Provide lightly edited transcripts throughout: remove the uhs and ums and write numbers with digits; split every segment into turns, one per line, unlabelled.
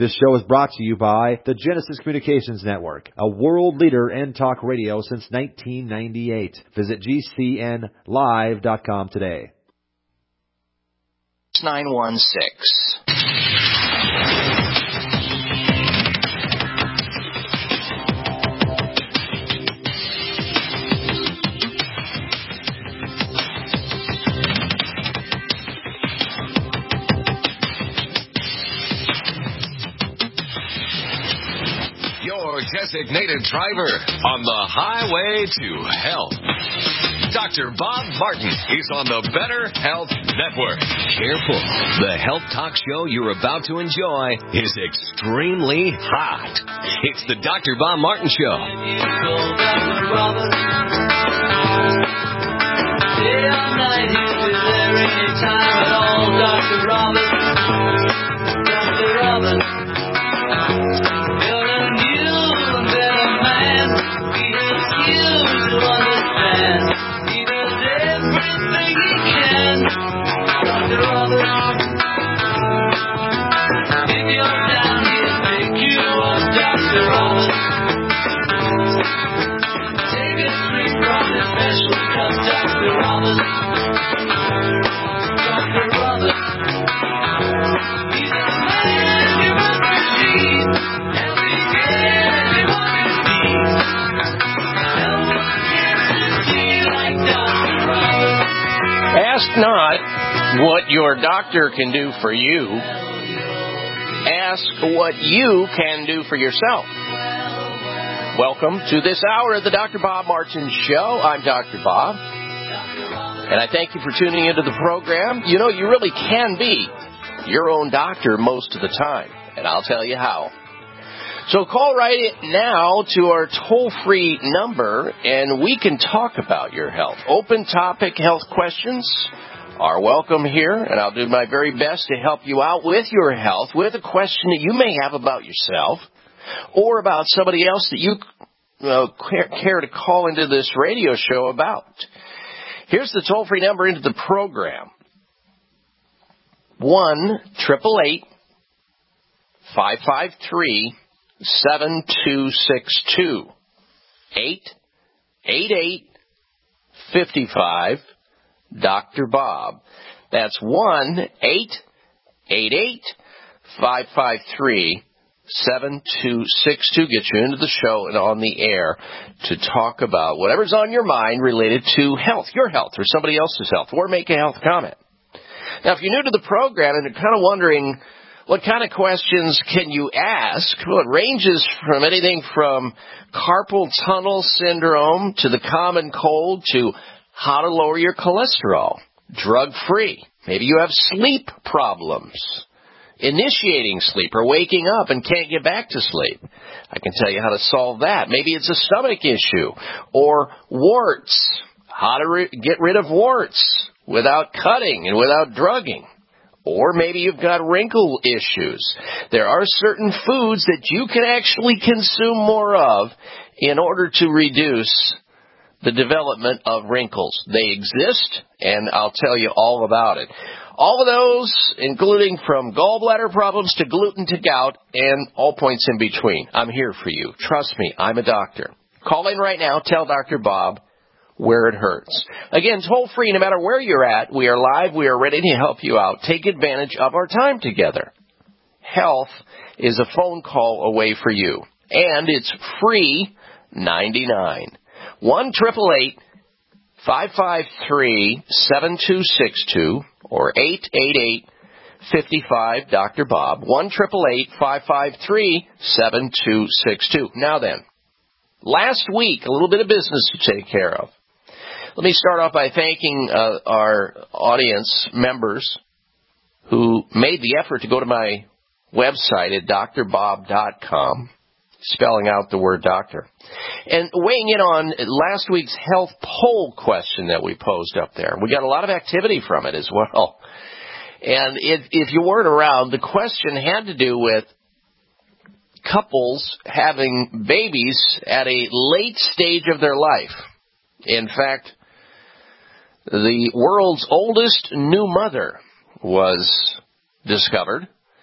This show is brought to you by the Genesis Communications Network, a world leader in talk radio since 1998. Visit GCNlive.com today.
916.
Designated driver on the highway to health. Dr. Bob Martin is on the Better Health Network. Careful. The health talk show you're about to enjoy is extremely hot. It's the Dr. Bob Martin Show. Day or night, he'll be there anytime at all. Dr. Robert. Dr. Robert.
Ask not what your doctor can do for you. Ask what you can do for yourself. Welcome to this hour of the Dr. Bob Martin Show. I'm Dr. Bob, and I thank you for tuning into the program. You know, you really can be your own doctor most of the time, and I'll tell you how. So call right now to our toll-free number, and we can talk about your health. Open topic health questions are welcome here, and I'll do my very best to help you out with your health, with a question that you may have about yourself or about somebody else that you care to call into this radio show about. Here's the toll-free number into the program. 1-888-553-7262. 888-55 Dr. Bob. That's 1-888-553-7262. Get you into the show and on the air to talk about whatever's on your mind related to health, your health, or somebody else's health, or make a health comment. Now, if you're new to the program and you're kind of wondering what kind of questions can you ask, well, it ranges from anything from carpal tunnel syndrome to the common cold to how to lower your cholesterol, drug-free. Maybe you have sleep problems, initiating sleep or waking up and can't get back to sleep. I can tell you how to solve that. Maybe it's a stomach issue or warts, how to get rid of warts without cutting and without drugging. Or maybe you've got wrinkle issues. There are certain foods that you can actually consume more of in order to reduce the development of wrinkles. They exist, and I'll tell you all about it. All of those, including from gallbladder problems to gluten to gout and all points in between. I'm here for you. Trust me, I'm a doctor. Call in right now. Tell Dr. Bob where it hurts. Again, toll free, no matter where you're at. We are live. We are ready to help you out. Take advantage of our time together. Health is a phone call away for you, and it's free 99. 1-888-553-7262 or 888-55 Dr. Bob. 1-888-553-7262. Now then, last week, a little bit of business to take care of. Let me start off by thanking our audience members who made the effort to go to my website at drbob.com, spelling out the word doctor, and weighing in on last week's health poll question that we posed up there. We got a lot of activity from it as well. And if you weren't around, the question had to do with couples having babies at a late stage of their life. In fact, the world's oldest new mother was discovered,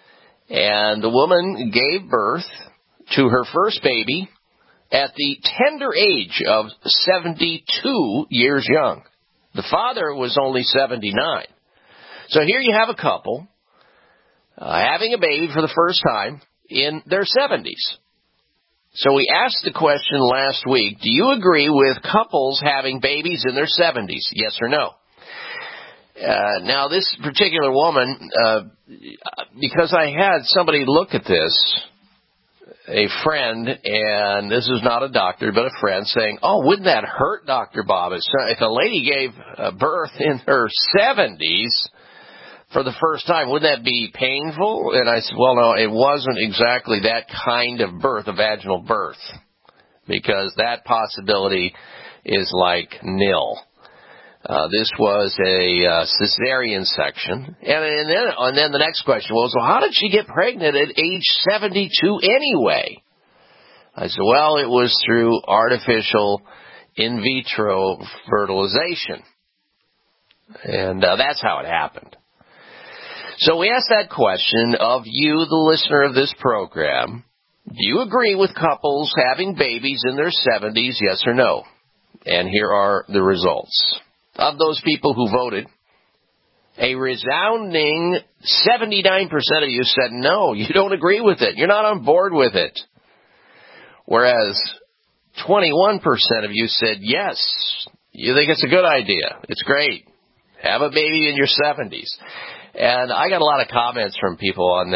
And the woman gave birth to her first baby at the tender age of 72 years young. The father was only 79. So here you have a couple having a baby for the first time in their 70s. So we asked the question last week, do you agree with couples having babies in their 70s? Yes or no? Now, this particular woman, because I had somebody look at this, a friend, and this is not a doctor, but a friend, saying, oh, wouldn't that hurt, Dr. Bob? If a lady gave birth in her 70s for the first time, wouldn't that be painful? And I said, well, no, it wasn't exactly that kind of birth, a vaginal birth, because that possibility is like nil. This was a cesarean section. And then the next question was, well, how did she get pregnant at age 72 anyway? I said, well, it was through artificial in vitro fertilization. And that's how it happened. So we asked that question of you, the listener of this program. Do you agree with couples having babies in their 70s, yes or no? And here are the results. Of those people who voted, a resounding 79% of you said no, you don't agree with it. You're not on board with it. Whereas 21% of you said yes, you think it's a good idea. It's great. Have a baby in your 70s. And I got a lot of comments from people on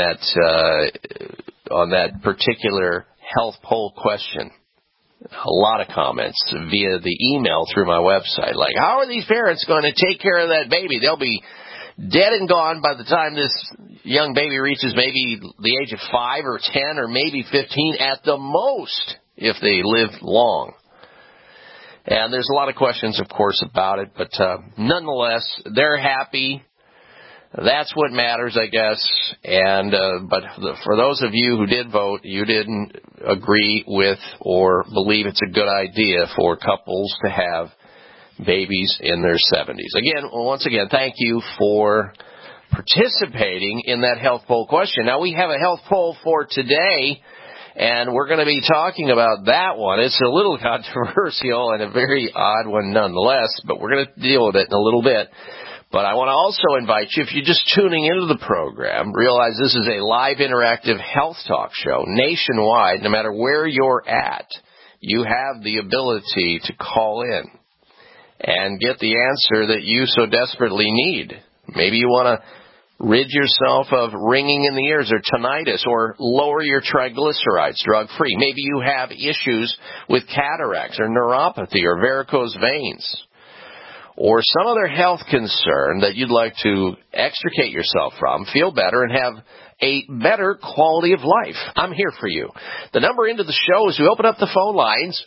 that particular health poll question. A lot of comments via the email through my website. Like, how are these parents going to take care of that baby? They'll be dead and gone by the time this young baby reaches maybe the age of 5 or 10 or maybe 15 at the most if they live long. And there's a lot of questions, of course, about it. But nonetheless, they're happy. That's what matters, I guess. And but for those of you who did vote, you didn't agree with or believe it's a good idea for couples to have babies in their 70s. Again, once again, thank you for participating in that health poll question. Now, we have a health poll for today, and we're going to be talking about that one. It's a little controversial and a very odd one nonetheless, but we're going to deal with it in a little bit. But I want to also invite you, if you're just tuning into the program, realize this is a live interactive health talk show nationwide. No matter where you're at, you have the ability to call in and get the answer that you so desperately need. Maybe you want to rid yourself of ringing in the ears or tinnitus or lower your triglycerides drug-free. Maybe you have issues with cataracts or neuropathy or varicose veins, or some other health concern that you'd like to extricate yourself from, feel better, and have a better quality of life. I'm here for you. The number into the show is we open up the phone lines,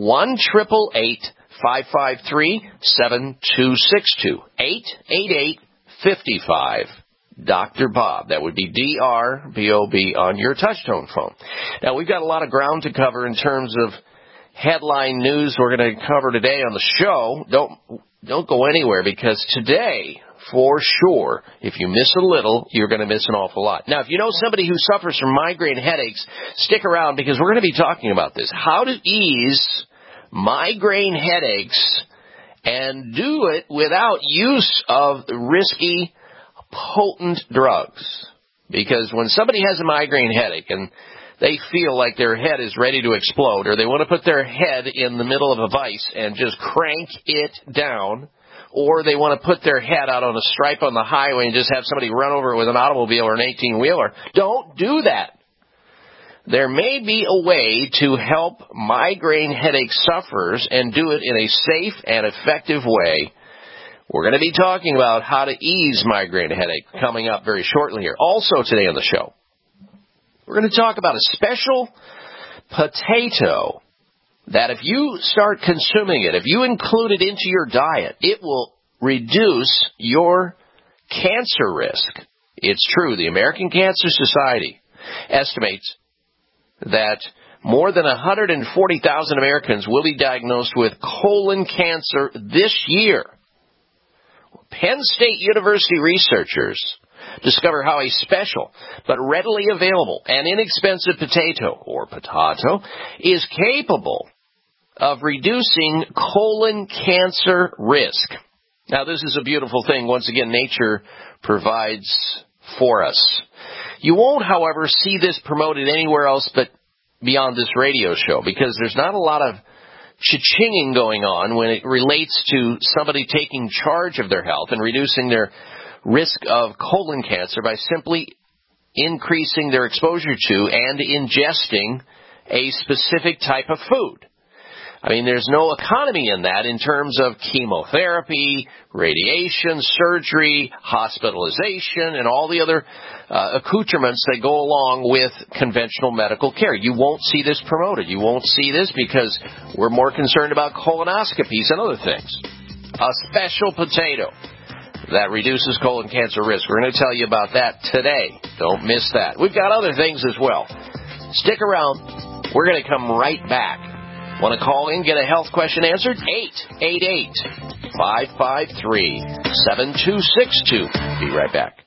1-888-553-7262, 888-55. Dr. Bob. That would be D-R-B-O-B on your touch-tone phone. Now, we've got a lot of ground to cover in terms of headline news we're going to cover today on the show. Don't go anywhere, because today, for sure, if you miss a little, you're going to miss an awful lot. Now, if you know somebody who suffers from migraine headaches, stick around, because we're going to be talking about this. How to ease migraine headaches and do it without use of risky, potent drugs. Because when somebody has a migraine headache and they feel like their head is ready to explode, or they want to put their head in the middle of a vise and just crank it down, or they want to put their head out on a stripe on the highway and just have somebody run over it with an automobile or an 18-wheeler. Don't do that. There may be a way to help migraine headache sufferers and do it in a safe and effective way. We're going to be talking about how to ease migraine headache coming up very shortly here. Also today on the show, we're going to talk about a special potato that if you start consuming it, if you include it into your diet, it will reduce your cancer risk. It's true. The American Cancer Society estimates that more than 140,000 Americans will be diagnosed with colon cancer this year. Penn State University researchers Discover how a special but readily available and inexpensive potato or potato is capable of reducing colon cancer risk. Now, this is a beautiful thing. Once again, nature provides for us. You won't, however, see this promoted anywhere else but beyond this radio show, because there's not a lot of cha-chinging going on when it relates to somebody taking charge of their health and reducing their risk of colon cancer by simply increasing their exposure to and ingesting a specific type of food. I mean, there's no economy in that in terms of chemotherapy, radiation, surgery, hospitalization, and all the other accoutrements that go along with conventional medical care. You won't see this promoted. You won't see this because we're more concerned about colonoscopies and other things. A special potato that reduces colon cancer risk. We're going to tell you about that today. Don't miss that. We've got other things as well. Stick around. We're going to come right back. Want to call in, get a health question answered? 888-553-7262. Be right back.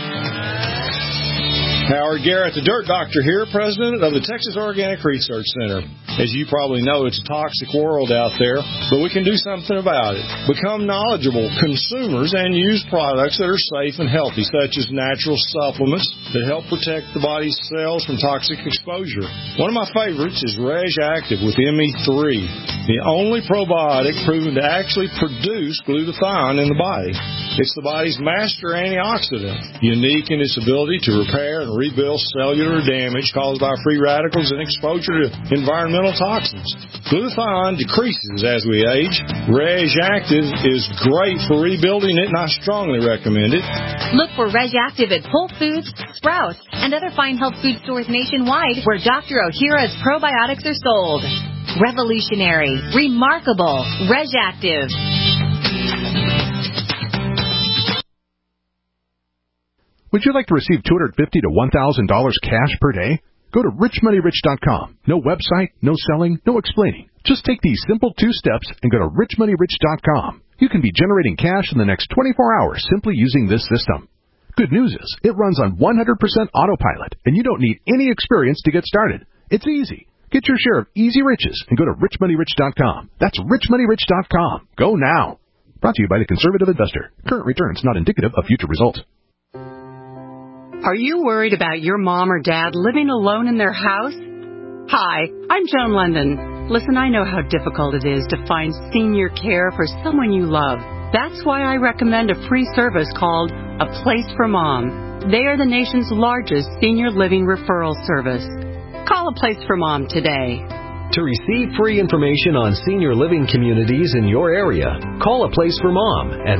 Howard Garrett, the Dirt Doctor here, president of the Texas Organic Research Center. As you probably know, it's a toxic world out there, but we can do something about it. Become knowledgeable consumers and use products that are safe and healthy, such as natural supplements that help protect the body's cells from toxic exposure. One of my favorites is Reg Active with ME3, the only probiotic proven to actually produce glutathione in the body. It's the body's master antioxidant, unique in its ability to repair and rebuild cellular damage caused by free radicals and exposure to environmental toxins. Glutathione decreases as we age. Reg Active is great for rebuilding it, and I strongly recommend it.
Look for Reg Active at Whole Foods, Sprouts, and other fine health food stores nationwide where Dr. Ohhira's probiotics are sold. Revolutionary, remarkable, Reg Active.
Would you like to receive $250 to $1,000 cash per day? Go to richmoneyrich.com. No website, no selling, no explaining. Just take these simple 2 steps and go to richmoneyrich.com. You can be generating cash in the next 24 hours simply using this system. Good news is, it runs on 100% autopilot, and you don't need any experience to get started. It's easy. Get your share of easy riches and go to richmoneyrich.com. That's richmoneyrich.com. Go now. Brought to you by the Conservative Investor. Current returns not indicative of future results.
Are you worried about your mom or dad living alone in their house? Hi, I'm Joan London. Listen, I know how difficult it is to find senior care for someone you love. That's why I recommend a free service called A Place for Mom. They are the nation's largest senior living referral service. Call A Place for Mom today.
To receive free information on senior living communities in your area, call A Place for Mom at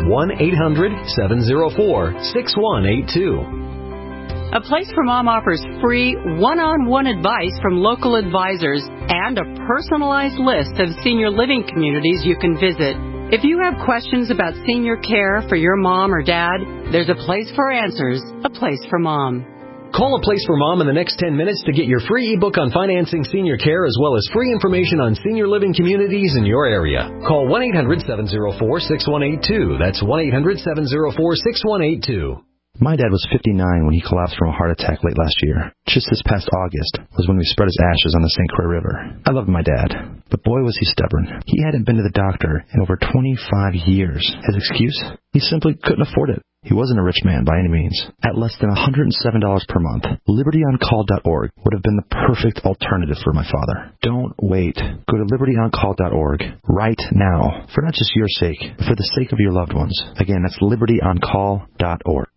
1-800-704-6182.
A Place for Mom offers free one-on-one advice from local advisors and a personalized list of senior living communities you can visit. If you have questions about senior care for your mom or dad, there's a place for answers, A Place for Mom.
Call A Place for Mom in the next 10 minutes to get your free ebook on financing senior care as well as free information on senior living communities in your area. Call 1-800-704-6182. That's 1-800-704-6182.
My dad was 59 when he collapsed from a heart attack late last year. Just this past August was when we spread his ashes on the St. Croix River. I loved my dad, but boy was he stubborn. He hadn't been to the doctor in over 25 years. His excuse? He simply couldn't afford it. He wasn't a rich man by any means. At less than $107 per month, LibertyOnCall.org would have been the perfect alternative for my father. Don't wait. Go to LibertyOnCall.org right now, for not just your sake, but for the sake of your loved ones. Again, that's LibertyOnCall.org.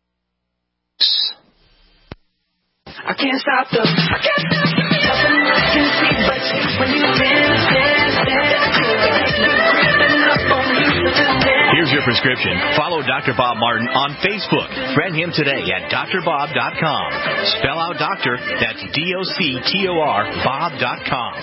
I can't stop the nothing I can see but when you dance.
Here's your prescription. Follow Dr. Bob Martin on Facebook. Friend him today at drbob.com. Spell out doctor, that's DOCTOR, bob.com.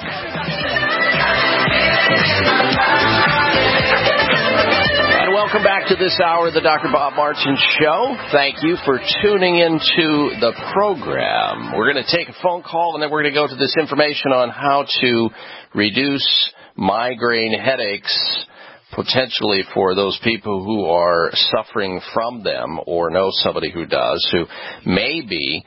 And welcome back to this hour of the Dr. Bob Martin Show. Thank you for tuning into the program. We're going to take a phone call, and then we're going to go to this information on how to reduce migraine headaches potentially for those people who are suffering from them or know somebody who does, who may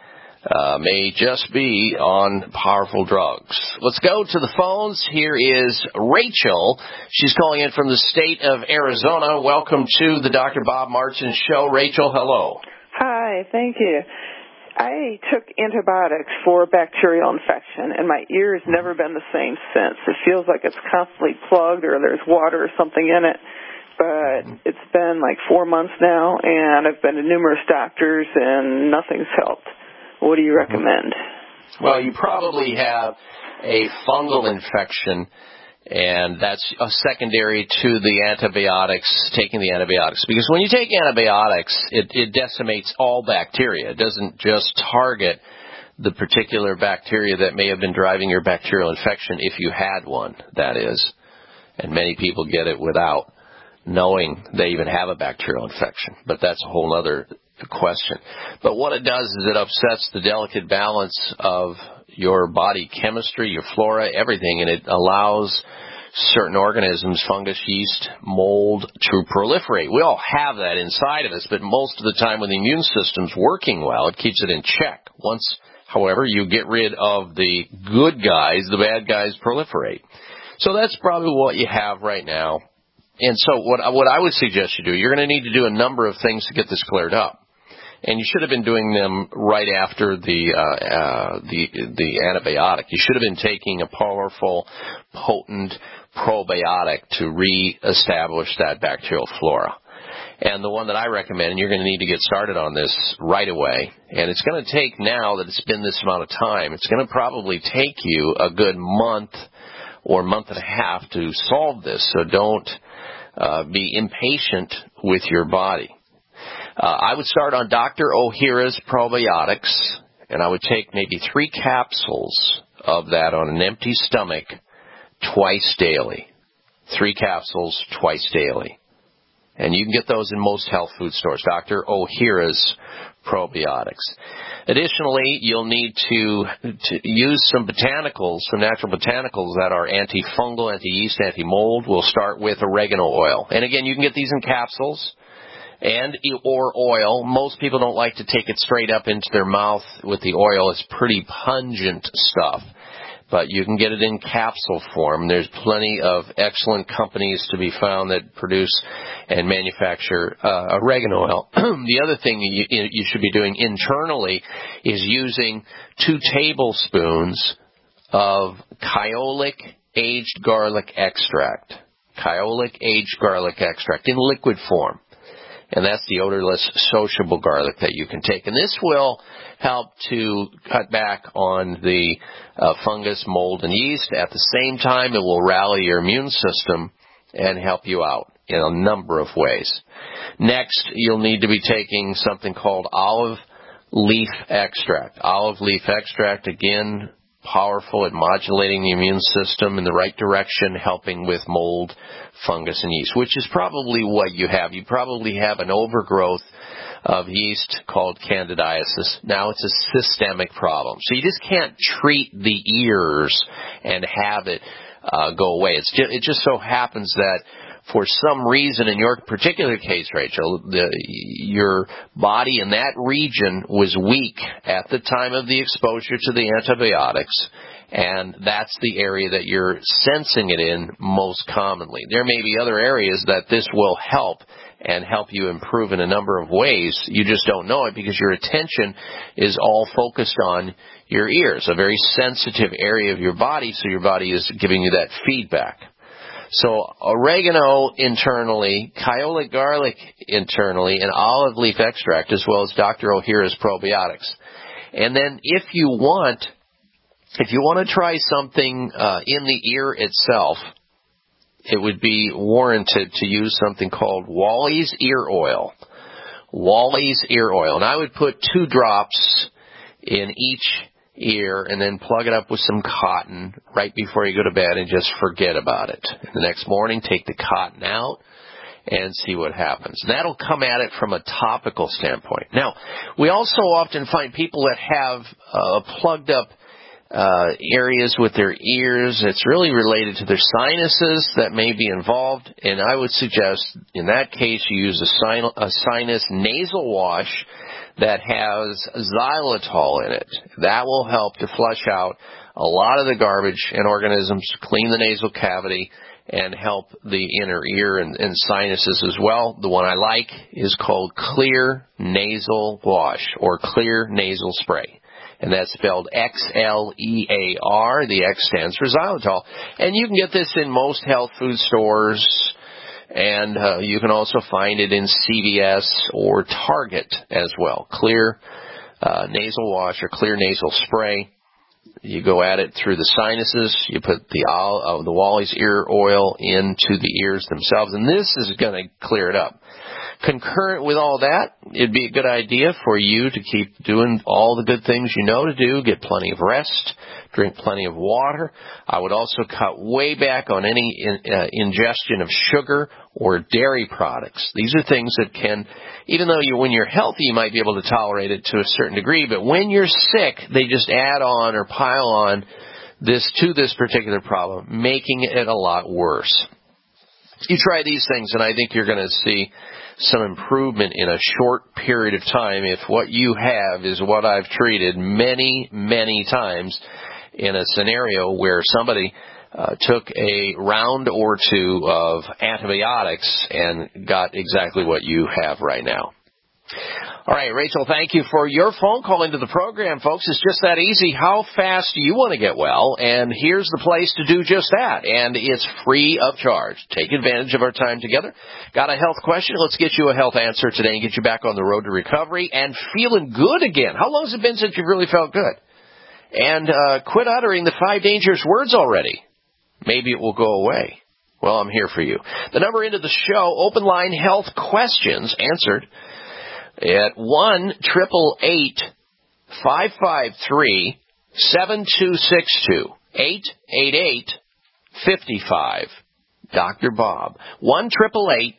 just be on powerful drugs. Let's go to the phones. Here is Rachel. She's calling in from the state of Arizona. Welcome to the Dr. Bob Martin Show. Rachel, hello.
Hi, thank you. I took antibiotics for bacterial infection, and my ear has never been the same since. It feels like it's constantly plugged or there's water or something in it. But it's been like 4 months now, and I've been to numerous doctors, and nothing's helped. What do you recommend?
Well, you probably have a fungal infection, and that's a secondary to the antibiotics, taking the antibiotics. Because when you take antibiotics, it decimates all bacteria. It doesn't just target the particular bacteria that may have been driving your bacterial infection, if you had one, that is. And many people get it without knowing they even have a bacterial infection. But that's a whole other question. But what it does is it upsets the delicate balance of your body chemistry, your flora, everything, and it allows certain organisms, fungus, yeast, mold, to proliferate. We all have that inside of us, but most of the time when the immune system's working well, it keeps it in check. Once, however, you get rid of the good guys, the bad guys proliferate. So that's probably what you have right now. And so what I would suggest you do, you're going to need to do a number of things to get this cleared up. And you should have been doing them right after the antibiotic. You should have been taking a powerful, potent probiotic to reestablish that bacterial flora. And the one that I recommend, and you're going to need to get started on this right away, and it's going to take, now that it's been this amount of time, it's going to probably take you a good month or month and a half to solve this. So don't be impatient with your body. I would start on Dr. Ohhira's probiotics, and I would take maybe 3 capsules of that on an empty stomach twice daily. 3 capsules twice daily. And you can get those in most health food stores, Dr. Ohhira's probiotics. Additionally, you'll need to use some botanicals, some natural botanicals that are antifungal, anti-yeast, anti-mold. We'll start with oregano oil. And again, you can get these in capsules or oil. Most people don't like to take it straight up into their mouth with the oil. It's pretty pungent stuff. But you can get it in capsule form. There's plenty of excellent companies to be found that produce and manufacture oregano oil. The other thing you should be doing internally is using 2 tablespoons of Kyolic aged garlic extract. Kyolic aged garlic extract in liquid form. And that's the odorless, sociable garlic that you can take. And this will help to cut back on the fungus, mold, and yeast. At the same time, it will rally your immune system and help you out in a number of ways. Next, you'll need to be taking something called olive leaf extract. Olive leaf extract, again, powerful at modulating the immune system in the right direction, helping with mold, fungus, and yeast, which is probably what you have. You probably have an overgrowth of yeast called candidiasis. Now it's a systemic problem. So you just can't treat the ears and have it go away. It just so happens that for some reason, in your particular case, Rachel, your body in that region was weak at the time of the exposure to the antibiotics, and that's the area that you're sensing it in most commonly. There may be other areas that this will help and help you improve in a number of ways. You just don't know it because your attention is all focused on your ears, a very sensitive area of your body, so your body is giving you that feedback. So oregano internally, Kyolic garlic internally, and olive leaf extract, as well as Dr. Ohhira's probiotics. And then if you want to try something in the ear itself, it would be warranted to use something called Wally's ear oil. Wally's ear oil. And I would put 2 drops in each ear and then plug it up with some cotton right before you go to bed and just forget about it. The next morning, take the cotton out and see what happens. And that'll come at it from a topical standpoint. Now, we also often find people that have a plugged up areas with their ears. It's really related to their sinuses that may be involved, and I would suggest in that case you use a sinus nasal wash that has xylitol in it. That will help to flush out a lot of the garbage and organisms, clean the nasal cavity, and help the inner ear and sinuses as well. The one I like is called Xlear Nasal Wash or Xlear Nasal Spray. And that's spelled Xlear. The X stands for xylitol. And you can get this in most health food stores, and you can also find it in CVS or Target as well. Xlear Nasal Wash or Xlear Nasal Spray. You go at it through the sinuses. You put the Wally's ear oil into the ears themselves, and this is going to clear it up. Concurrent with all that, it'd be a good idea for you to keep doing all the good things you know to do. Get plenty of rest, drink plenty of water. I would also cut way back on any ingestion of sugar or dairy products. These are things that can, even though when you're healthy, you might be able to tolerate it to a certain degree, but when you're sick, they just add on or pile on this particular problem, making it a lot worse. You try these things, and I think you're going to see some improvement in a short period of time if what you have is what I've treated many, many times in a scenario where somebody took a round or two of antibiotics and got exactly what you have right now. All right, Rachel, thank you for your phone call into the program, folks. It's just that easy. How fast do you want to get well? And here's the place to do just that. And it's free of charge. Take advantage of our time together. Got a health question? Let's get you a health answer today and get you back on the road to recovery and feeling good again. How long has it been since you've really felt good? And quit uttering the 5 dangerous words already. Maybe it will go away. Well, I'm here for you. The number into the show, open line health questions answered at 1-888-553-7262. 888-55. Dr. Bob. 1-888-553-7262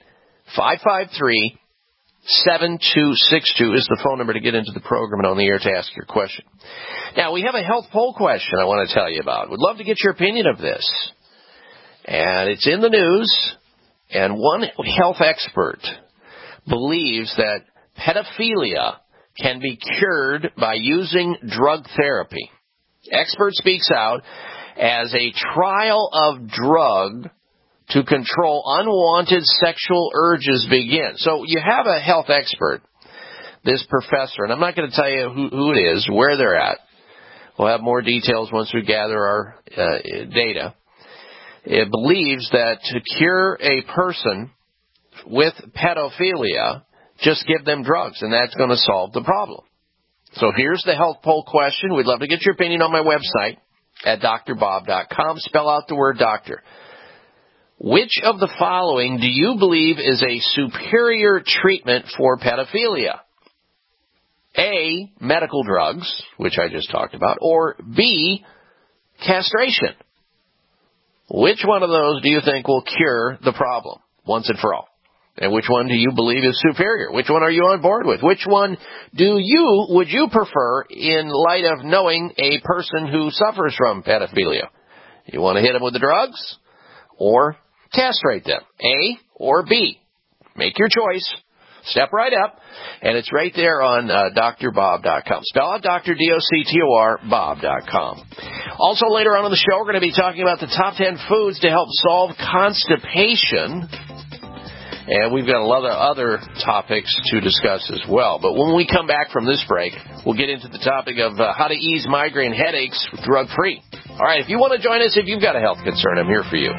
is the phone number to get into the program and on the air to ask your question. Now, we have a health poll question I want to tell you about. Would love to get your opinion of this. And it's in the news, and one health expert believes that pedophilia can be cured by using drug therapy. Expert speaks out as a trial of drug to control unwanted sexual urges begins. So you have a health expert, this professor, and I'm not going to tell you who it is, where they're at. We'll have more details once we gather our data. It believes that to cure a person with pedophilia, just give them drugs, and that's going to solve the problem. So here's the health poll question. We'd love to get your opinion on my website at drbob.com. Spell out the word doctor. Which of the following do you believe is a superior treatment for pedophilia? A, medical drugs, which I just talked about, or B, castration. Which one of those do you think will cure the problem once and for all? And which one do you believe is superior? Which one are you on board with? Which one would you prefer in light of knowing a person who suffers from pedophilia? You want to hit them with the drugs or castrate them? A or B? Make your choice. Step right up. And it's right there on drbob.com. Spell out Dr. D-O-C-T-O-R, Bob.com. Also later on in the show, we're going to be talking about the top 10 foods to help solve constipation. And we've got a lot of other topics to discuss as well. But when we come back from this break, we'll get into the topic of how to ease migraine headaches drug-free. All right, if you want to join us, if you've got a health concern, I'm here for you.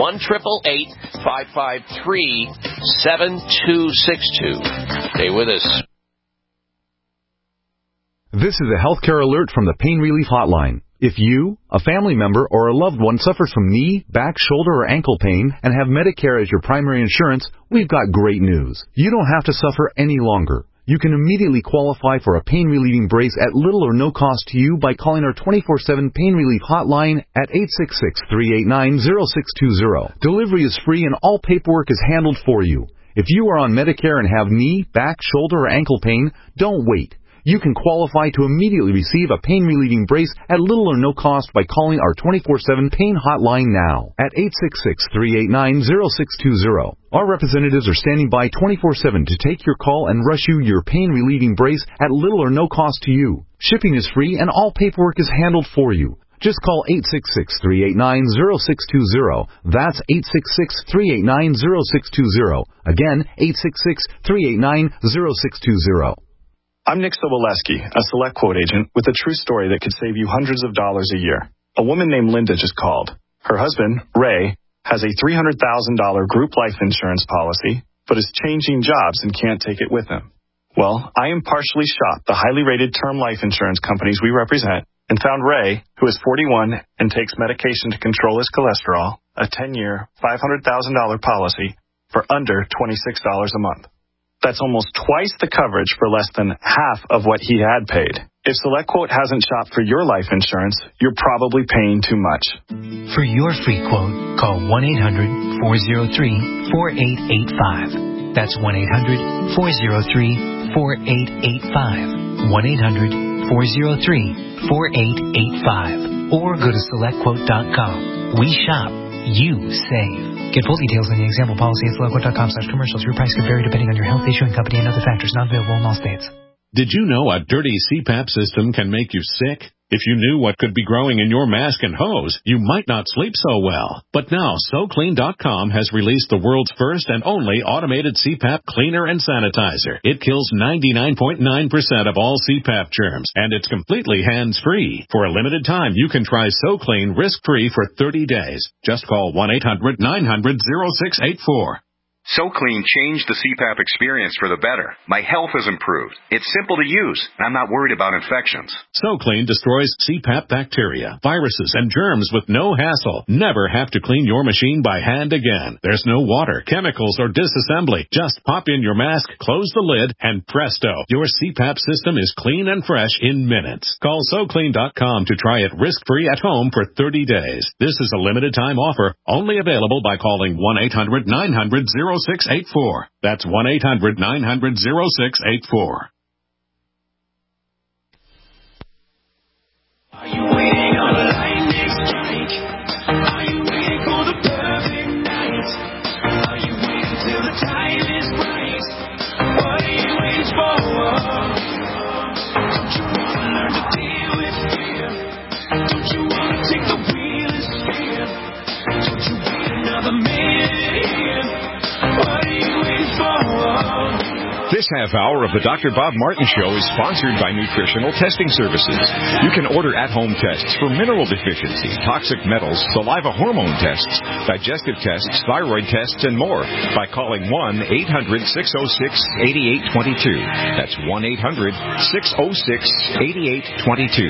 1-888-553-7262. Stay with us.
This is a healthcare alert from the Pain Relief Hotline. If you, a family member, or a loved one suffers from knee, back, shoulder, or ankle pain and have Medicare as your primary insurance, we've got great news. You don't have to suffer any longer. You can immediately qualify for a pain-relieving brace at little or no cost to you by calling our 24/7 Pain Relief Hotline at 866-389-0620. Delivery is free and all paperwork is handled for you. If you are on Medicare and have knee, back, shoulder, or ankle pain, don't wait.
You can qualify to immediately receive a pain-relieving brace at little or no cost by calling our 24/7 pain hotline now at 866-389-0620. Our representatives are standing by 24/7 to take your call and rush you your pain-relieving brace at little or no cost to you. Shipping is free and all paperwork is handled for you. Just call 866-389-0620. That's 866-389-0620. Again, 866-389-0620.
I'm Nick Soboleski, a Select Quote agent with a true story that could save you hundreds of dollars a year. A woman named Linda just called. Her husband, Ray, has a $300,000 group life insurance policy, but is changing jobs and can't take it with him. Well, I impartially shopped the highly rated term life insurance companies we represent and found Ray, who is 41 and takes medication to control his cholesterol, a 10-year, $500,000 policy for under $26 a month. That's almost twice the coverage for less than half of what he had paid. If SelectQuote hasn't shopped for your life insurance, you're probably paying too much.
For your free quote, call 1-800-403-4885. That's 1-800-403-4885. 1-800-403-4885. Or go to SelectQuote.com. We shop. You save. Get full details on the example policy at SelectQuote.com/commercials. Your price could vary depending on your health, issuing company, and other factors. Not available in all states.
Did you know a dirty CPAP system can make you sick? If you knew what could be growing in your mask and hose, you might not sleep so well. But now, SoClean.com has released the world's first and only automated CPAP cleaner and sanitizer. It kills 99.9% of all CPAP germs, and it's completely hands-free. For a limited time, you can try SoClean risk-free for 30 days. Just call 1-800-900-0684.
SoClean changed the CPAP experience for the better. My health has improved. It's simple to use. I'm not worried about infections.
SoClean destroys CPAP bacteria, viruses, and germs with no hassle. Never have to clean your machine by hand again. There's no water, chemicals, or disassembly. Just pop in your mask, close the lid, and presto, your CPAP system is clean and fresh in minutes. Call SoClean.com to try it risk-free at home for 30 days. This is a limited time offer, only available by calling 1-800-900-0684. That's 1-800-900-0684.
Are you waiting on a lightning strike? Are you waiting for the perfect night? Are you waiting till the time is right? What are you waiting for? Don't you want to learn to deal with fear? Don't you want to take the wheel and steer? Don't you wait another minute here? What are you waiting for?
This half hour of the Dr. Bob Martin Show is sponsored by Nutritional Testing Services. You can order at-home tests for mineral deficiency, toxic metals, saliva hormone tests, digestive tests, thyroid tests, and more by calling 1-800-606-8822. That's 1-800-606-8822.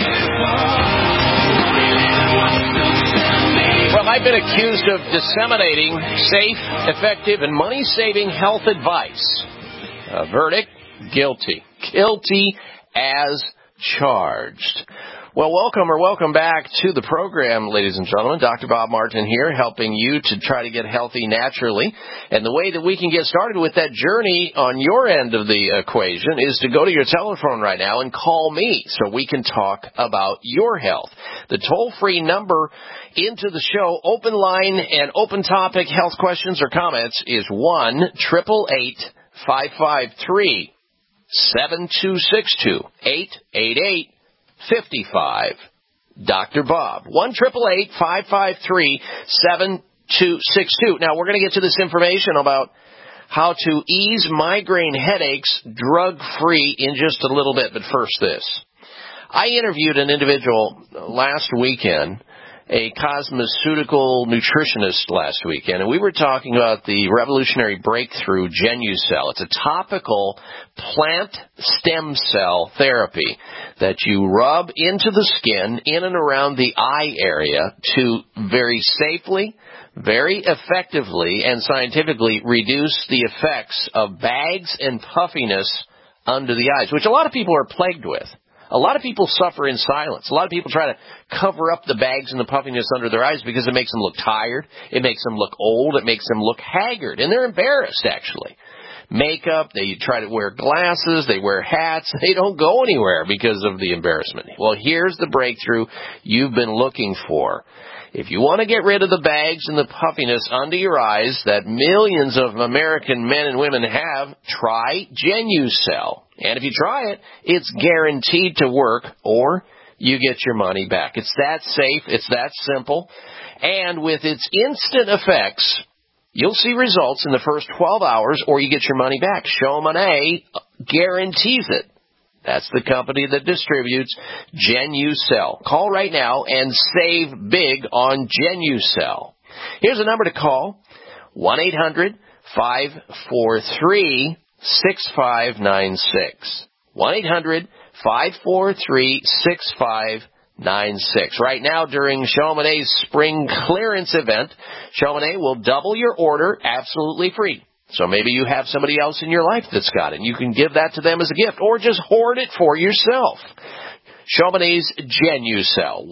Well, I've been accused of disseminating safe, effective, and money-saving health advice. Verdict, guilty. Guilty as charged. Well, welcome back to the program, ladies and gentlemen. Dr. Bob Martin here, helping you to try to get healthy naturally. And the way that we can get started with that journey on your end of the equation is to go to your telephone right now and call me so we can talk about your health. The toll-free number into the show, open line and open topic health questions or comments, is 1-888-553-7262. 888-55 Dr. Bob. 1-888-553-7262. Now, we're going to get to this information about how to ease migraine headaches drug-free in just a little bit. But first, this. I interviewed an individual last weekend, a cosmeceutical nutritionist last weekend, and we were talking about the revolutionary breakthrough Genucell. It's a topical plant stem cell therapy that you rub into the skin in and around the eye area to very safely, very effectively, and scientifically reduce the effects of bags and puffiness under the eyes, which a lot of people are plagued with. A lot of people suffer in silence. A lot of people try to cover up the bags and the puffiness under their eyes because it makes them look tired. It makes them look old. It makes them look haggard. And they're embarrassed, actually. makeup, they try to wear glasses, they wear hats. They don't go anywhere because of the embarrassment. Well, here's the breakthrough you've been looking for. If you want to get rid of the bags and the puffiness under your eyes that millions of American men and women have, try Genucel. And if you try it, it's guaranteed to work, or you get your money back. It's that safe. It's that simple. And with its instant effects, you'll see results in the first 12 hours, or you get your money back. Chamonix guarantees it. That's the company that distributes Genucel. Call right now and save big on Genucel. Here's a number to call, 1-800-543-6596. 1-800-543-6596. Right now, during Chamonix's spring clearance event, Chamonix will double your order absolutely free. So maybe you have somebody else in your life that's got it, and you can give that to them as a gift, or just hoard it for yourself. Chamonix's Genucel,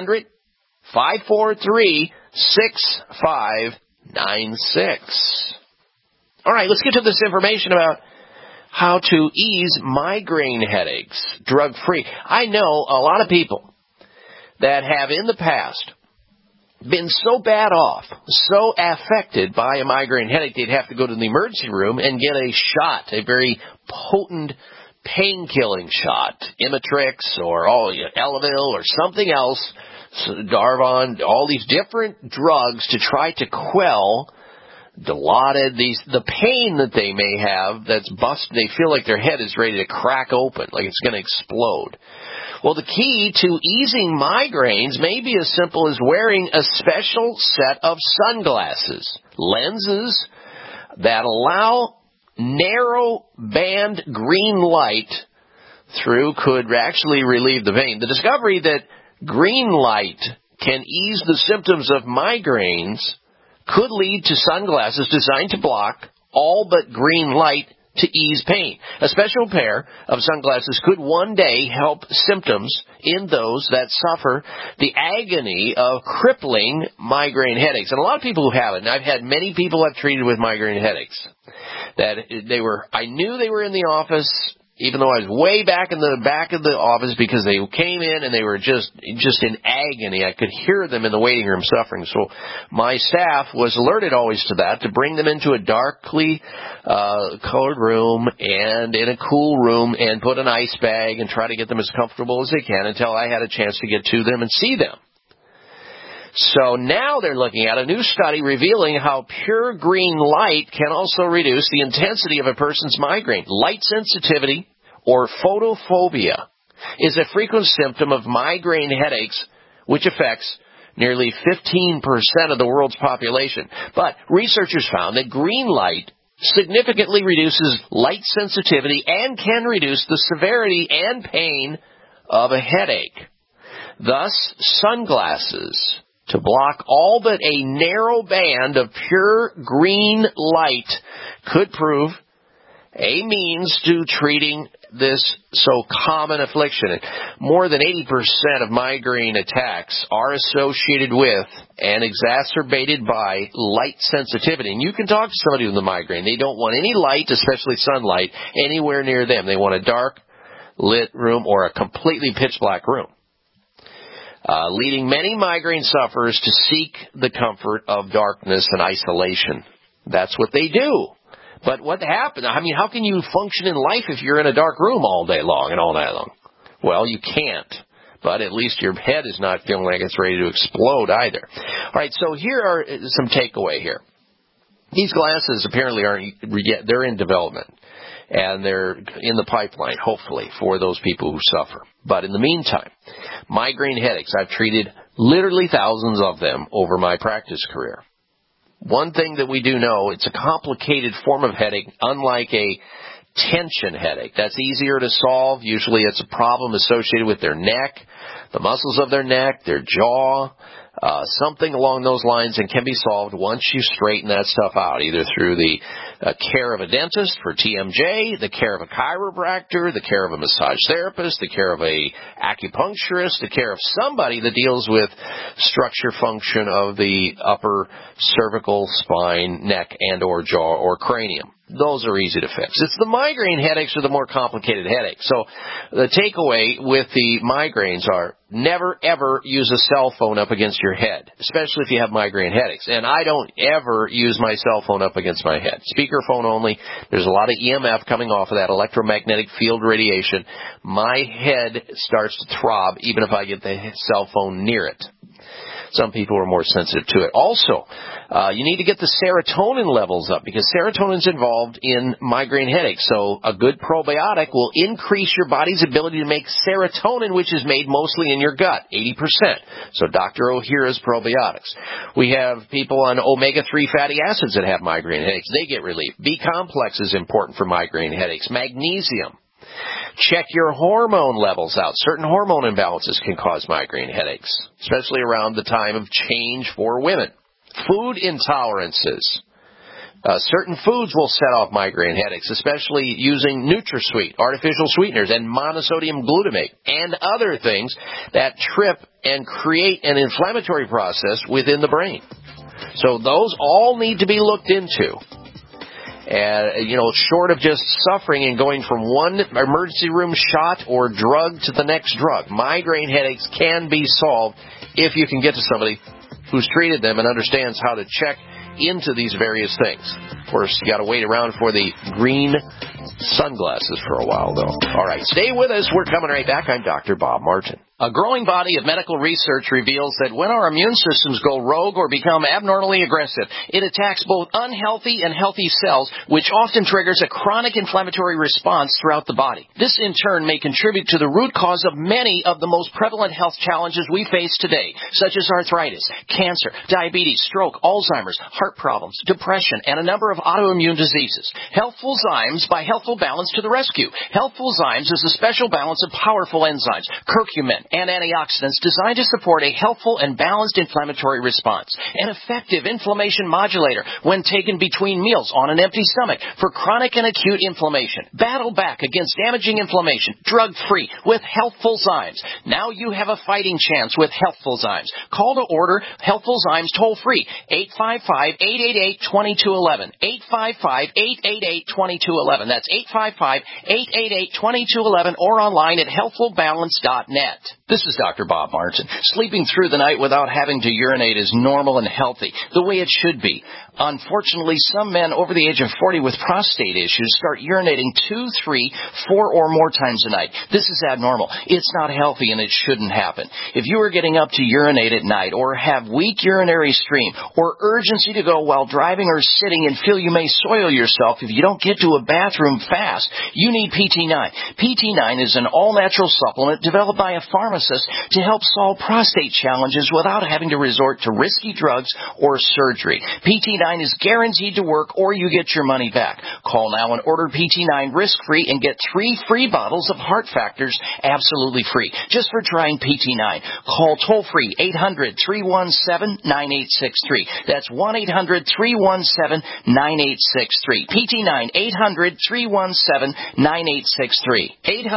1-800-543-6596. All right, let's get to this information about how to ease migraine headaches drug-free. I know a lot of people that have in the past been so bad off, so affected by a migraine headache, they'd have to go to the emergency room and get a shot, a very potent pain-killing shot, Imitrex or Elavil or something else, Darvon, all these different drugs to try to quell Dilaudid, the pain that they may have that's busted. They feel like their head is ready to crack open, like it's going to explode. Well, the key to easing migraines may be as simple as wearing a special set of sunglasses, lenses that allow narrow band green light through could actually relieve the pain. The discovery that green light can ease the symptoms of migraines could lead to sunglasses designed to block all but green light to ease pain. A special pair of sunglasses could one day help symptoms in those that suffer the agony of crippling migraine headaches. And a lot of people who have it, and I've had many people I've treated with migraine headaches, that I knew they were in the office, even though I was way back in the back of the office, because they came in and they were just in agony. I could hear them in the waiting room suffering. So my staff was alerted always to that, to bring them into a darkly colored room and in a cool room and put an ice bag and try to get them as comfortable as they can until I had a chance to get to them and see them. So now they're looking at a new study revealing how pure green light can also reduce the intensity of a person's migraine. Light sensitivity, or photophobia, is a frequent symptom of migraine headaches, which affects nearly 15% of the world's population. But researchers found that green light significantly reduces light sensitivity and can reduce the severity and pain of a headache. Thus, sunglasses to block all but a narrow band of pure green light could prove a means to treating this so common affliction. More than 80% of migraine attacks are associated with and exacerbated by light sensitivity. And you can talk to somebody with a migraine. They don't want any light, especially sunlight, anywhere near them. They want a dark, lit room or a completely pitch black room. Leading many migraine sufferers to seek the comfort of darkness and isolation. That's what they do. But what happened? I mean, how can you function in life if you're in a dark room all day long and all night long? Well, you can't. But at least your head is not feeling like it's ready to explode either. All right, so here are some takeaway here. These glasses apparently aren't yet, they're in development. And they're in the pipeline, hopefully, for those people who suffer. But in the meantime, migraine headaches, I've treated literally thousands of them over my practice career. One thing that we do know, it's a complicated form of headache, unlike a tension headache. That's easier to solve. Usually it's a problem associated with their neck, the muscles of their neck, their jaw, something along those lines, and can be solved once you straighten that stuff out, either through the care of a dentist for TMJ, the care of a chiropractor, the care of a massage therapist, the care of a acupuncturist, the care of somebody that deals with structure function of the upper cervical, spine, neck, and or jaw or cranium. Those are easy to fix. It's the migraine headaches are the more complicated headaches. So the takeaway with the migraines are never, ever use a cell phone up against your head, especially if you have migraine headaches. And I don't ever use my cell phone up against my head. Speakerphone only. There's a lot of EMF coming off of that electromagnetic field radiation. My head starts to throb even if I get the cell phone near it. Some people are more sensitive to it. Also, you need to get the serotonin levels up because serotonin is involved in migraine headaches. So a good probiotic will increase your body's ability to make serotonin, which is made mostly in your gut, 80%. So Dr. Ohhira's probiotics. We have people on omega-3 fatty acids that have migraine headaches. They get relief. B-complex is important for migraine headaches. Magnesium. Check your hormone levels out. Certain hormone imbalances can cause migraine headaches, especially around the time of change for women. Food intolerances. Certain foods will set off migraine headaches, especially using NutraSweet, artificial sweeteners, and monosodium glutamate, and other things that trip and create an inflammatory process within the brain. So those all need to be looked into. Short of just suffering and going from one emergency room shot or drug to the next drug. Migraine headaches can be solved if you can get to somebody who's treated them and understands how to check into these various things. Of course, you got to wait around for the green sunglasses for a while, though. All right, stay with us. We're coming right back. I'm Dr. Bob Martin. A growing body of medical research reveals that when our immune systems go rogue or become abnormally aggressive, it attacks both unhealthy and healthy cells, which often triggers a chronic inflammatory response throughout the body. This, in turn, may contribute to the root cause of many of the most prevalent health challenges we face today, such as arthritis, cancer, diabetes, stroke, Alzheimer's, heart problems, depression, and a number of autoimmune diseases. Healthful Zymes by Healthful Balance to the rescue. Healthful Zymes is a special balance of powerful enzymes, curcumin, and antioxidants designed to support a healthful and balanced inflammatory response. An effective inflammation modulator when taken between meals on an empty stomach for chronic and acute inflammation. Battle back against damaging inflammation, drug-free, with Healthful Zymes. Now you have a fighting chance with Healthful Zymes. Call to order Healthful Zymes toll-free, 855-888-2211. 855-888-2211. That's 855-888-2211 or online at healthfulbalance.net. This is Dr. Bob Martin. Sleeping through the night without having to urinate is normal and healthy, the way it should be. Unfortunately, some men over the age of 40 with prostate issues start urinating 2, 3, 4 or more times a night. This is abnormal. It's not healthy and it shouldn't happen. If you are getting up to urinate at night or have weak urinary stream or urgency to go while driving or sitting and feel you may soil yourself if you don't get to a bathroom fast, you need PT9. PT9 is an all-natural supplement developed by a pharmacist to help solve prostate challenges without having to resort to risky drugs or surgery. PT9 is guaranteed to work or you get your money back. Call now and order PT9 risk-free and get 3 free bottles of Heart Factors absolutely free just for trying PT9. Call toll-free 800-317-9863. That's 1-800-317-9863. PT9 800-317-9863.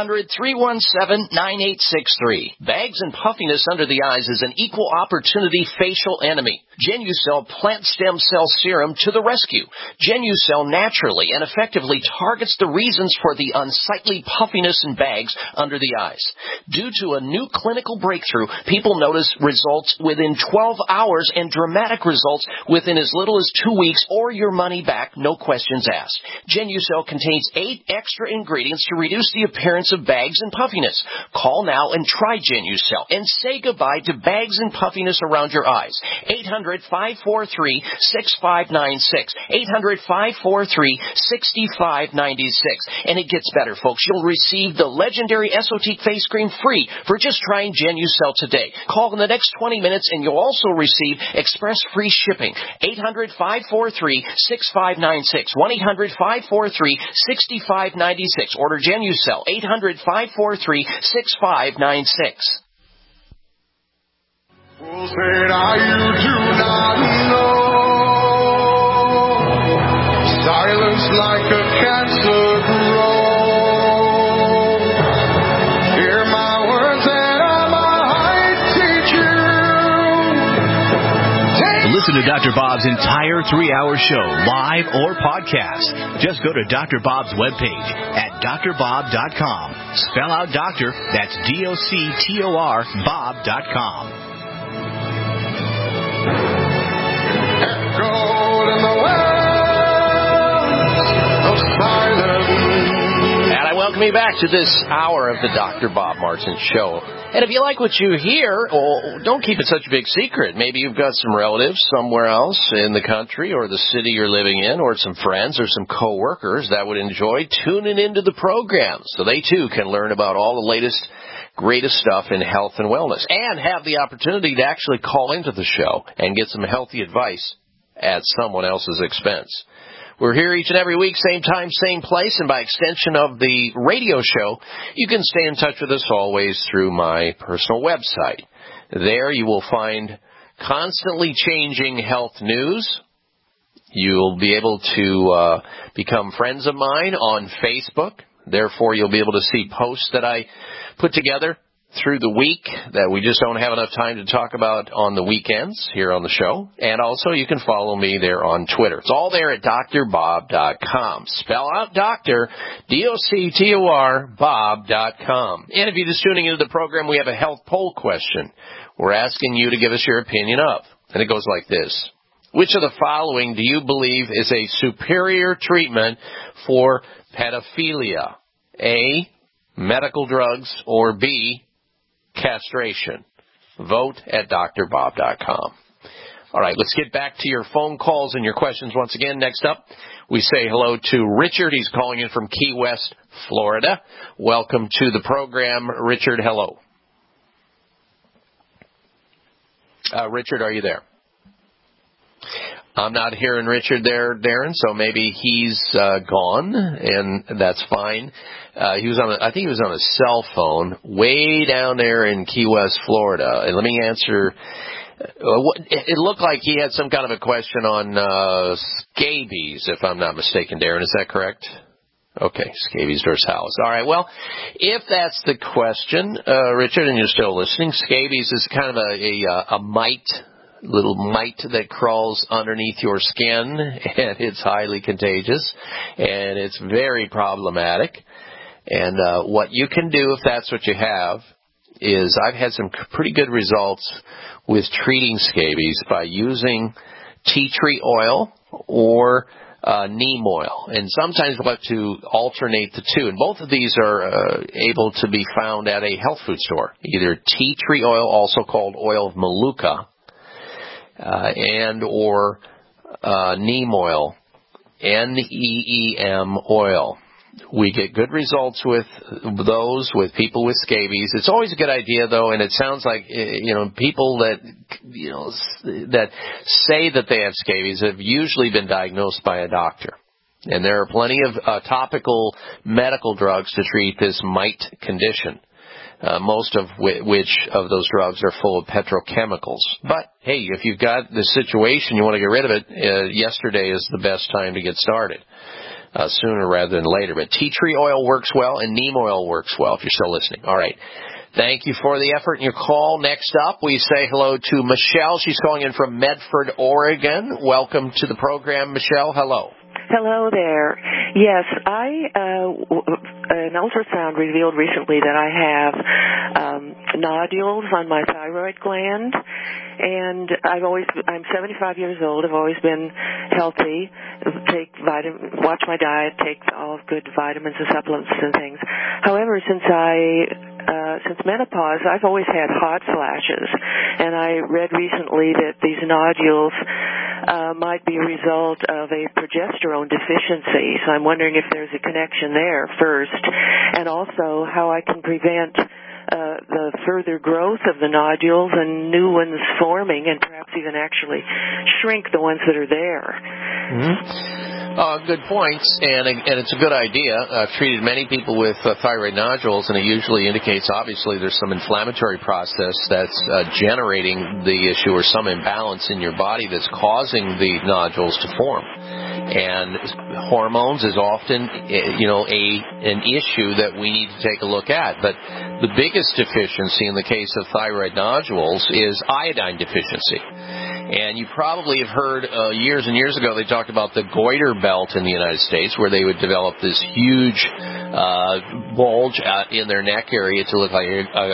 800-317-9863. Bags and puffiness under the eyes is an equal opportunity facial enemy. Genucell Plant Stem Cell Serum to the rescue. Genucell naturally and effectively targets the reasons for the unsightly puffiness and bags under the eyes. Due to a new clinical breakthrough, people notice results within 12 hours and dramatic results within as little as 2 weeks or your money back, no questions asked. Genucell contains 8 extra ingredients to reduce the appearance of bags and puffiness. Call now and try Genucell and say goodbye to bags and puffiness around your eyes. 800-543-6596. 800-543-6596. And it gets better, folks. You'll receive the legendary Esotique face cream free for just trying Genucell today. Call in the next 20 minutes and you'll also receive express free shipping. 800-543-6596. 1-800-543-6596. Order Genucell. 800-543-6596.
Oh, said I, you do not know. Silence
listen to Dr. Bob's entire 3-hour show, live or podcast. Just go to Dr. Bob's webpage at drbob.com. Spell out doctor, that's DOCTOR, Bob.com.
And I welcome you back to this hour of the Dr. Bob Martin Show. And if you like what you hear, don't keep it such a big secret. Maybe you've got some relatives somewhere else in the country or the city you're living in, or some friends or some coworkers that would enjoy tuning into the program so they too can learn about all the latest, greatest stuff in health and wellness and have the opportunity to actually call into the show and get some healthy advice at someone else's expense. We're here each and every week, same time, same place, and by extension of the radio show, you can stay in touch with us always through my personal website. There you will find constantly changing health news. You'll be able to become friends of mine on Facebook. Therefore, you'll be able to see posts that I put together through the week that we just don't have enough time to talk about on the weekends here on the show. And also you can follow me there on Twitter. It's all there at drbob.com. Spell out doctor, D-O-C-T-O-R, Bob.com. And if you're just tuning into the program, we have a health poll question we're asking you to give us your opinion of. And it goes like this. Which of the following do you believe is a superior treatment for pedophilia? A, medical drugs, or B, castration? Vote at drbob.com. All right, let's get back to your phone calls and your questions once again. Next up, we say hello to Richard. He's calling in from Key West, Florida. Welcome to the program, Richard. Hello. Richard, are you there? I'm not hearing Richard there, Darren, so maybe he's gone, and that's fine. I think he was on a cell phone way down there in Key West, Florida. And let me answer. It looked like he had some kind of a question on scabies, if I'm not mistaken, Darren. Is that correct? Okay, scabies versus house. All right, well, if that's the question, Richard, and you're still listening, scabies is kind of a mite, little mite that crawls underneath your skin, and it's highly contagious, and it's very problematic. And what you can do if that's what you have is I've had some pretty good results with treating scabies by using tea tree oil or neem oil. And sometimes we'll have to alternate the two. And both of these are able to be found at a health food store. Either tea tree oil, also called oil of Maluka, and or neem oil, NEEM oil. We get good results with those, with people with scabies. It's always a good idea, though, and it sounds like, people that, that say that they have scabies have usually been diagnosed by a doctor. And there are plenty of topical medical drugs to treat this mite condition. Most of which of those drugs are full of petrochemicals. But, hey, if you've got the situation, you want to get rid of it, yesterday is the best time to get started. Sooner rather than later. But tea tree oil works well, and neem oil works well, if you're still listening. All right. Thank you for the effort in your call. Next up, we say hello to Michelle. She's calling in from Medford, Oregon. Welcome to the program, Michelle. Hello.
Hello there. Yes, an ultrasound revealed recently that I have nodules on my thyroid gland, and I'm 75 years old. I've always been healthy, watch my diet, take all good vitamins and supplements and things. However, since menopause, I've always had hot flashes, and I read recently that these nodules might be a result of a progesterone deficiency. So I'm wondering if there's a connection there first, and also how I can prevent the further growth of the nodules and new ones forming, and perhaps even actually shrink the ones that are there.
Mm-hmm. Good points, and it's a good idea. I've treated many people with thyroid nodules, and it usually indicates, obviously, there's some inflammatory process that's generating the issue, or some imbalance in your body that's causing the nodules to form. And hormones is often, an issue that we need to take a look at. But the biggest deficiency in the case of thyroid nodules is iodine deficiency. And you probably have heard years and years ago they talked about the goiter belt in the United States, where they would develop this huge bulge out in their neck area to look like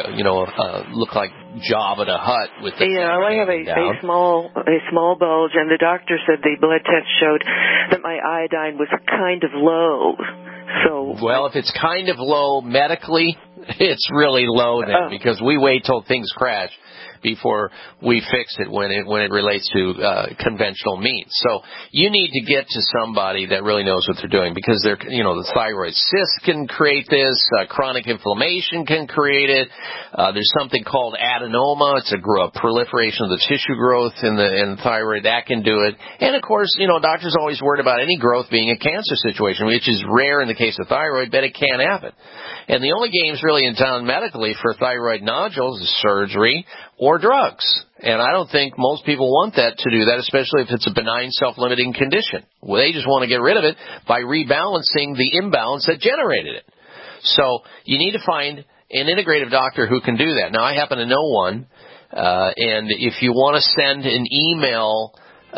look like Jabba the Hutt with the
I have a small bulge, and the doctor said the blood test showed that my iodine was kind of low. So
well, if it's kind of low medically, it's really low then, because we wait till things crash before we fix it when it relates to conventional means. So you need to get to somebody that really knows what they're doing, because the thyroid cyst can create this, chronic inflammation can create it. There's something called adenoma. It's a proliferation of the tissue growth in the thyroid that can do it. And of course, doctors are always worried about any growth being a cancer situation, which is rare in the case of thyroid, but it can happen. And the only games really in town medically for thyroid nodules is surgery or drugs. And I don't think most people want that to do that, especially if it's a benign self-limiting condition. Well, they just want to get rid of it by rebalancing the imbalance that generated it. So you need to find an integrative doctor who can do that. Now, I happen to know one, and if you want to send an email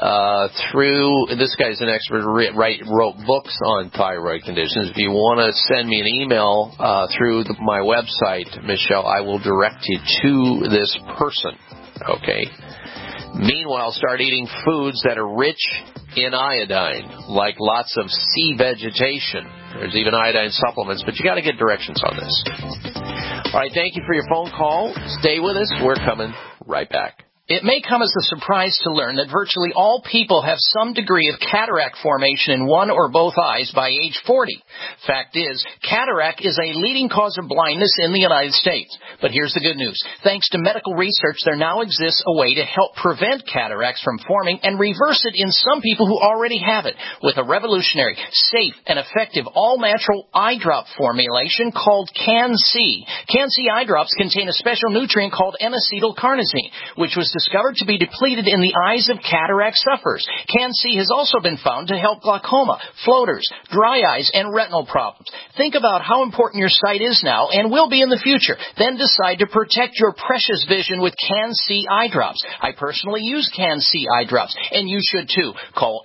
through, this guy's an expert, wrote books on thyroid conditions. If you want to send me an email through my website, Michelle, I will direct you to this person, okay? Meanwhile, start eating foods that are rich in iodine, like lots of sea vegetation. There's even iodine supplements, but you got to get directions on this. All right, thank you for your phone call. Stay with us. We're coming right back.
It may come as a surprise to learn that virtually all people have some degree of cataract formation in one or both eyes by age 40. Fact is, cataract is a leading cause of blindness in the United States. But here's the good news. Thanks to medical research, there now exists a way to help prevent cataracts from forming and reverse it in some people who already have it with a revolutionary, safe, and effective all-natural eye drop formulation called Can-C. Can-C eye drops contain a special nutrient called N-acetylcarnosine, which was discovered to be depleted in the eyes of cataract sufferers. Can-C has also been found to help glaucoma, floaters, dry eyes, and retinal problems. Think about how important your sight is now and will be in the future. Then decide to protect your precious vision with Can-C eye drops. I personally use Can-C eye drops, and you should too. Call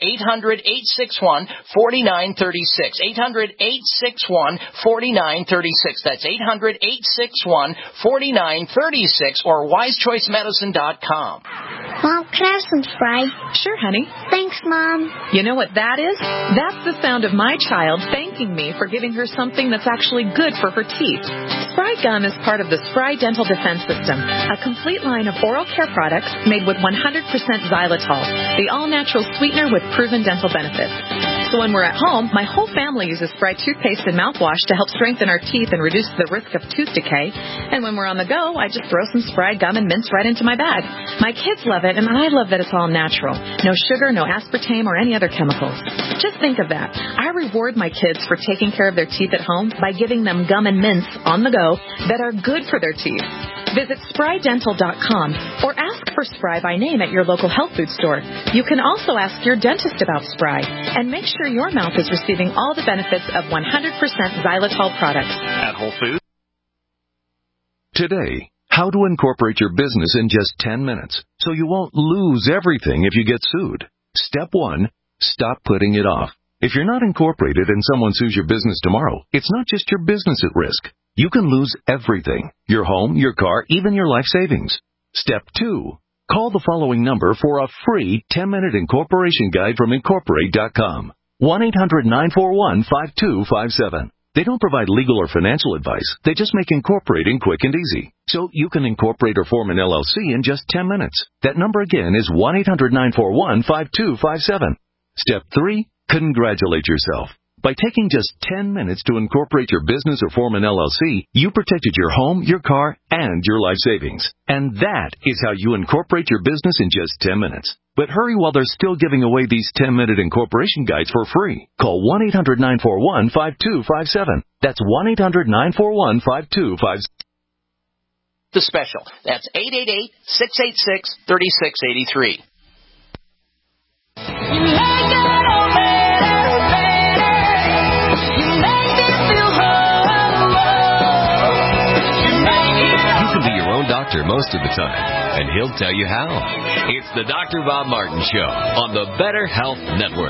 800-861-4936. 800-861-4936. That's 800-861-4936 or wisechoicemedicine.com.
Mom, can I have some Sprite?
Sure, honey.
Thanks, Mom.
You know what that is? That's the sound of my child thanking me for giving her something that's actually good for her teeth. Spry Gum is part of the Spry Dental Defense System, a complete line of oral care products made with 100% xylitol, the all-natural sweetener with proven dental benefits. So when we're at home, my whole family uses Spry toothpaste and mouthwash to help strengthen our teeth and reduce the risk of tooth decay. And when we're on the go, I just throw some Spry Gum and mints right into my bag. My kids love it, and I love that it's all natural. No sugar, no aspartame, or any other chemicals. Just think of that. I reward my kids for taking care of their teeth at home by giving them gum and mints on the go that are good for their teeth. Visit SpryDental.com or ask for Spry by name at your local health food store. You can also ask your dentist about Spry and make sure your mouth is receiving all the benefits of 100% xylitol products.
At Whole Foods. Today, how to incorporate your business in just 10 minutes so you won't lose everything if you get sued. Step 1, stop putting it off. If you're not incorporated and someone sues your business tomorrow, it's not just your business at risk. You can lose everything: your home, your car, even your life savings. Step 2, call the following number for a free 10-minute incorporation guide from Incorporate.com. 1-800-941-5257. They don't provide legal or financial advice. They just make incorporating quick and easy. So you can incorporate or form an LLC in just 10 minutes. That number again is 1-800-941-5257. Step 3, congratulate yourself. By taking just 10 minutes to incorporate your business or form an LLC, you protected your home, your car, and your life savings. And that is how you incorporate your business in just 10 minutes. But hurry while they're still giving away these 10-minute incorporation guides for free. Call 1-800-941-5257. That's 1-800-941-5257.
The special. That's 888-686-3683.
doctor most of the time, and he'll tell you how. It's the Dr. Bob Martin Show on the Better Health Network.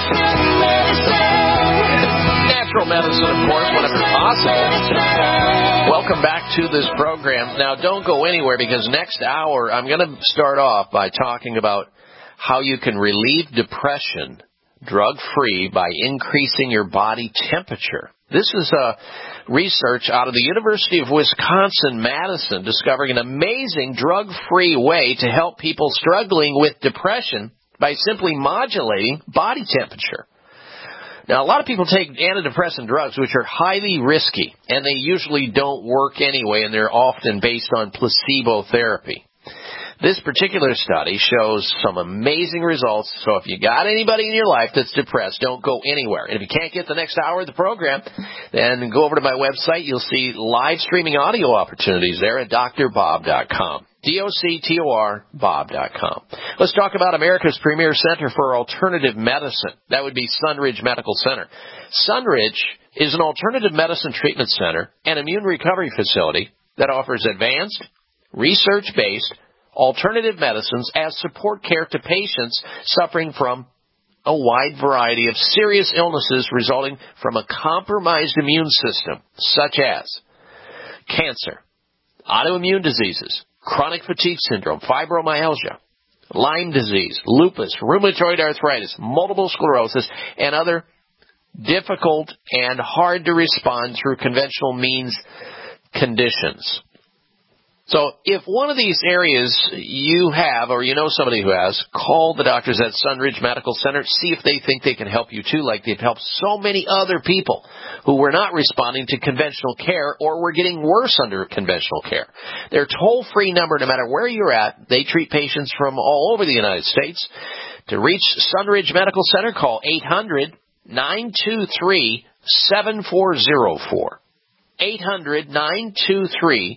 Natural medicine, of course, whenever possible. Welcome back to this program. Now, don't go anywhere, because next hour I'm going to start off by talking about how you can relieve depression drug-free by increasing your body temperature. This is research out of the University of Wisconsin-Madison discovering an amazing drug-free way to help people struggling with depression by simply modulating body temperature. Now, a lot of people take antidepressant drugs, which are highly risky, and they usually don't work anyway, and they're often based on placebo therapy. This particular study shows some amazing results, so if you got anybody in your life that's depressed, don't go anywhere. And if you can't get the next hour of the program, then go over to my website. You'll see live streaming audio opportunities there at drbob.com. DOCTOR Bob.com. Let's talk about America's premier center for alternative medicine. That would be Sunridge Medical Center. Sunridge is an alternative medicine treatment center and immune recovery facility that offers advanced, research-based alternative medicines as support care to patients suffering from a wide variety of serious illnesses resulting from a compromised immune system, such as cancer, autoimmune diseases, chronic fatigue syndrome, fibromyalgia, Lyme disease, lupus, rheumatoid arthritis, multiple sclerosis, and other difficult and hard to respond through conventional means conditions. So if one of these areas you have, or you know somebody who has, call the doctors at Sunridge Medical Center. See if they think they can help you too, like they've helped so many other people who were not responding to conventional care or were getting worse under conventional care. Their toll-free number, no matter where you're at, they treat patients from all over the United States. To reach Sunridge Medical Center, call 800-923-7404. 800-923-7404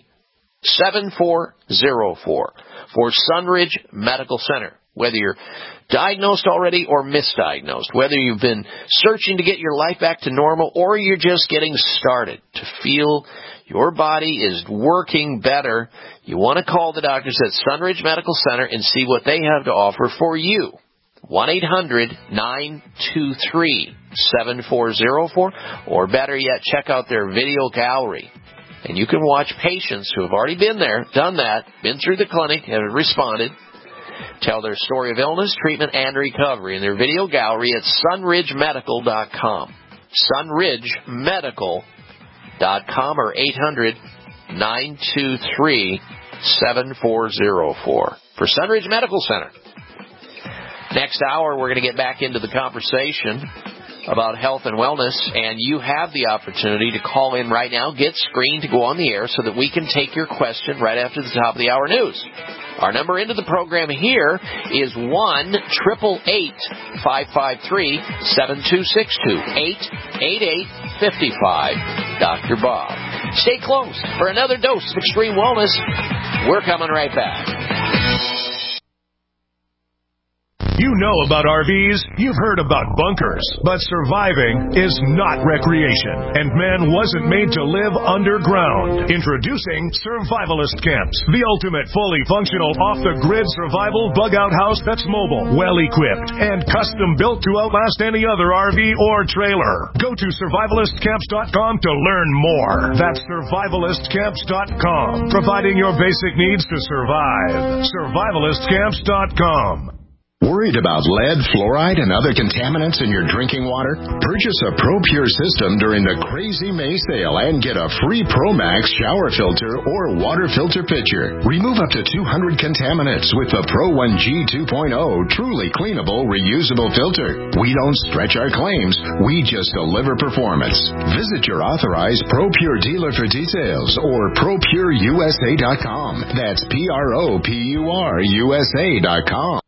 for Sunridge Medical Center. Whether you're diagnosed already or misdiagnosed, whether you've been searching to get your life back to normal or you're just getting started to feel your body is working better, you want to call the doctors at Sunridge Medical Center and see what they have to offer for you. 1-800-923-7404, or better yet, check out their video gallery. And you can watch patients who have already been there, done that, been through the clinic, have responded, tell their story of illness, treatment, and recovery in their video gallery at sunridgemedical.com. sunridgemedical.com or 800-923-7404 for Sunridge Medical Center. Next hour, we're going to get back into the conversation about health and wellness, and you have the opportunity to call in right now, get screened to go on the air so that we can take your question right after the top of the hour news. Our number into the program here is 1-888-553-7262, 888-55 Dr. Bob. Stay close for another dose of extreme wellness. We're coming right back.
You know about RVs, you've heard about bunkers, but surviving is not recreation, and man wasn't made to live underground. Introducing Survivalist Camps, the ultimate fully functional off-the-grid survival bug-out house that's mobile, well-equipped, and custom-built to outlast any other RV or trailer. Go to survivalistcamps.com to learn more. That's survivalistcamps.com, providing your basic needs to survive. survivalistcamps.com.
Worried about lead, fluoride, and other contaminants in your drinking water? Purchase a ProPure system during the Crazy May sale and get a free ProMax shower filter or water filter pitcher. Remove up to 200 contaminants with the Pro 1G 2.0 truly cleanable, reusable filter. We don't stretch our claims. We just deliver performance. Visit your authorized ProPure dealer for details or ProPureUSA.com. That's ProPureUSA.com.